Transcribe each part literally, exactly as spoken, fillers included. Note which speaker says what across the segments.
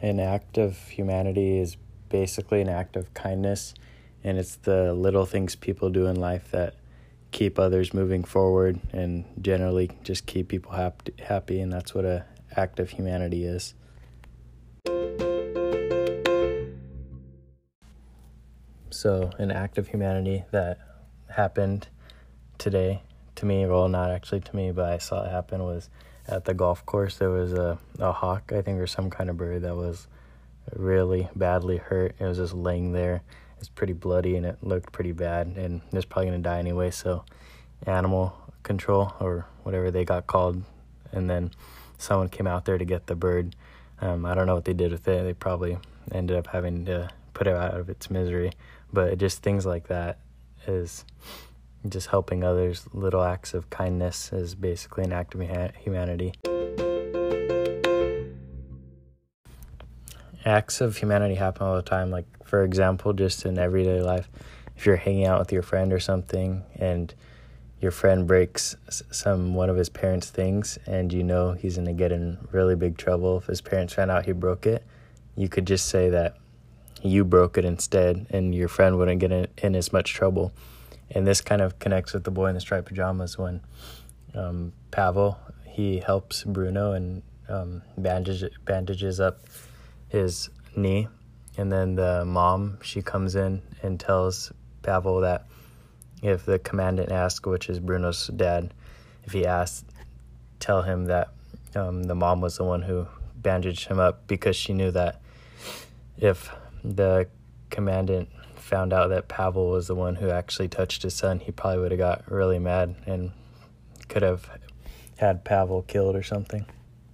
Speaker 1: an act of humanity is basically an act of kindness, and it's the little things people do in life that keep others moving forward and generally just keep people hap- happy, and that's what an act of humanity is. So an act of humanity that happened today to me, well, not actually to me, but I saw it happen, was at the golf course. There was a, a hawk, I think, or some kind of bird that was really badly hurt. It was just laying there. It was pretty bloody and it looked pretty bad, and it was probably going to die anyway. So animal control or whatever they got called, and then someone came out there to get the bird. Um, I don't know what they did with it. They probably ended up having to put it out of its misery. But just things like that is just helping others. Little acts of kindness is basically an act of humanity. Acts of humanity happen all the time. Like, for example, just in everyday life, if you're hanging out with your friend or something and your friend breaks some one of his parents' things and you know he's going to get in really big trouble if his parents found out he broke it, you could just say that you broke it instead and your friend wouldn't get in, in as much trouble. And this kind of connects with the boy in the striped pajamas when um, Pavel, he helps Bruno and um, bandage, bandages up his knee. And then the mom, she comes in and tells Pavel that if the commandant asks, which is Bruno's dad, if he asks, tell him that um, the mom was the one who bandaged him up, because she knew that if the commandant found out that Pavel was the one who actually touched his son, he probably would have got really mad and could have had Pavel killed or something.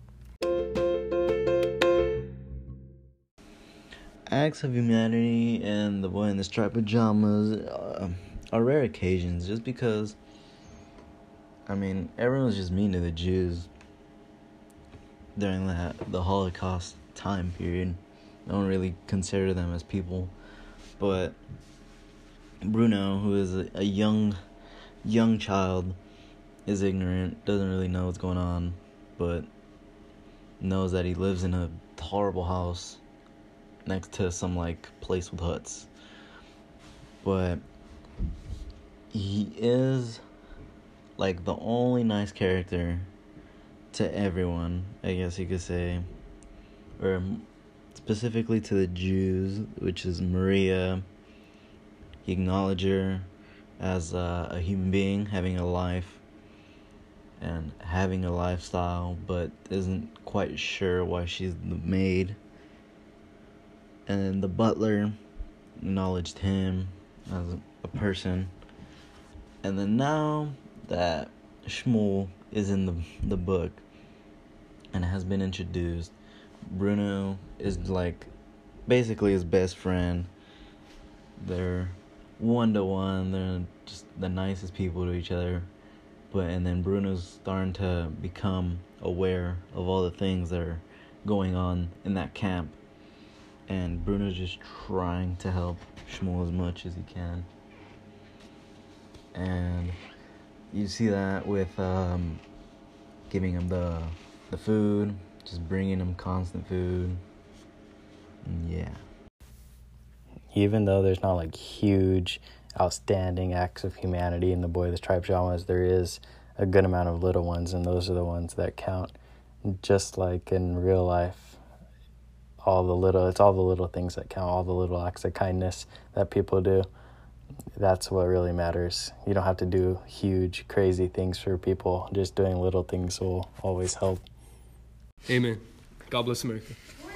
Speaker 2: Acts of humanity and the boy in the striped pajamas uh, are rare occasions, just because, I mean, everyone's just mean to the Jews during that the Holocaust time period. I don't really consider them as people. But Bruno, who is a, a young young child, is ignorant, doesn't really know what's going on, but knows that he lives in a horrible house next to some, like, place with huts. But he is, like, the only nice character to everyone, I guess you could say. Or specifically to the Jews, which is Maria. He acknowledges her as a, a human being having a life and having a lifestyle, but isn't quite sure why she's the maid. And then the butler acknowledged him as a, a person. And then now that Shmuel is in the the book and has been introduced, Bruno is like basically his best friend. They're one to one. They're just the nicest people to each other. But and then Bruno's starting to become aware of all the things that are going on in that camp. And Bruno's just trying to help Shmuel as much as he can. And you see that with um, giving him the the food, just bringing him constant food. And yeah.
Speaker 1: Even though there's not like huge, outstanding acts of humanity in the boy in the striped pajamas, there is a good amount of little ones, and those are the ones that count. Just like in real life, all the little, it's all the little things that count, all the little acts of kindness that people do. That's what really matters. You don't have to do huge, crazy things for people. Just doing little things will always help.
Speaker 3: Amen. God bless America.